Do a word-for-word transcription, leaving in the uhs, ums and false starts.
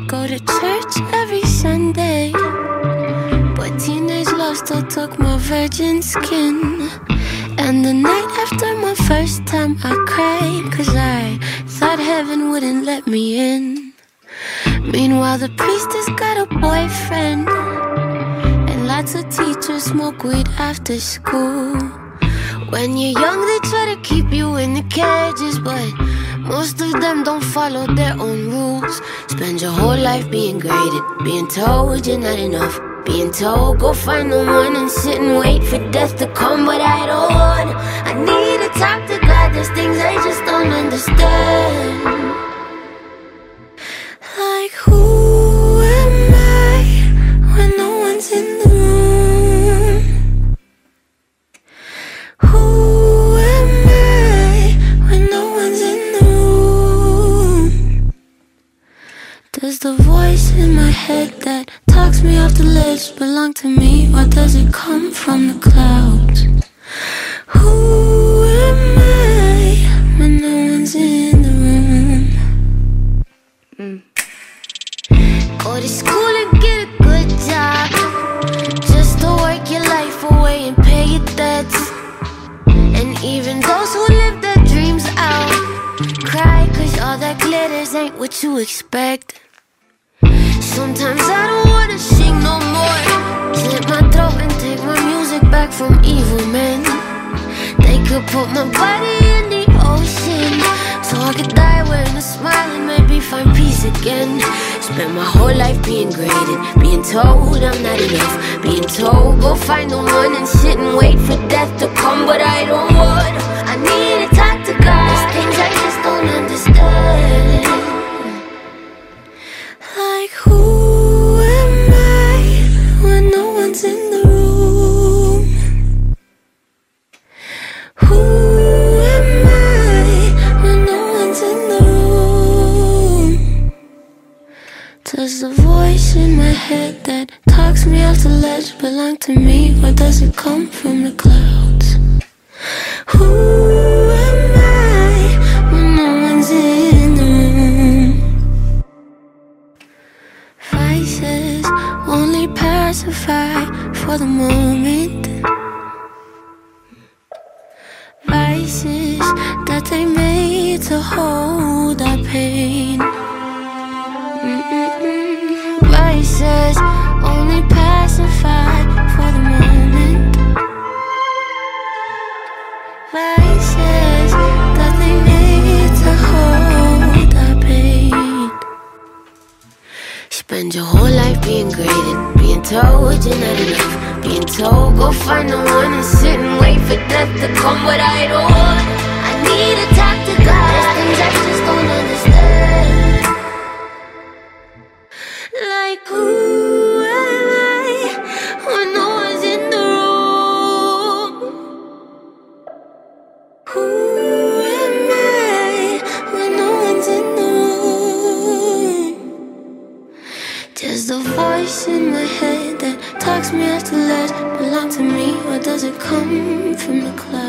go to church every Sunday, but teenage love still took my virgin skin. And the night after my first time I cried, cause I thought heaven wouldn't let me in. Meanwhile the priest has got a boyfriend, and lots of teachers smoke weed after school. When you're young they try to keep you in the cages, but most of them don't follow their own rules. Spend your whole life being graded, being told you're not enough, being told go find the one and sit and wait for death to come. But I don't want, I need to talk to God, there's things I just don't understand. Like who am I when no one's in the room? Who am I when no one's in the room? Does the voice in my head that talks me off the ledge belong to me, or does it come from the clouds? Who am I when no one's in the room? Mm. Go to school and get a good job, just to work your life away and pay your debts. And even those who live their dreams out cry, cause all that glitters ain't what you expect. Sometimes I don't wanna sing no more, slit my throat and take my music back from evil men. They could put my body in the ocean, so I could die wearing a smile and maybe find peace again. Spent my whole life being graded, being told I'm not enough, being told go find the one and sit and wait for death to come. But I don't want, I need to talk to God, there's things I just don't understand. Like who am I when no one's in the room? Who am I when no one's in the room? Does the voice in my head that talks me off the ledge belong to me, or does it come from the clouds? Who am I when no one's in the room? Vices only pacify for the moment, vices that they made to hold our pain. Mm-mm-mm. Vices only pacify for the moment, vices that they made to hold our pain. Spend your whole life being graded, being told you're not enough, being told go find the one and sit and wait for death to come. But I don't want, I need to talk to God, there's things I just don't understand. Like who am I when no one's in the room? Who am I when no one's in the room? Does the voice in my head that talks me off the ledge belong to me, or does it come from the clouds?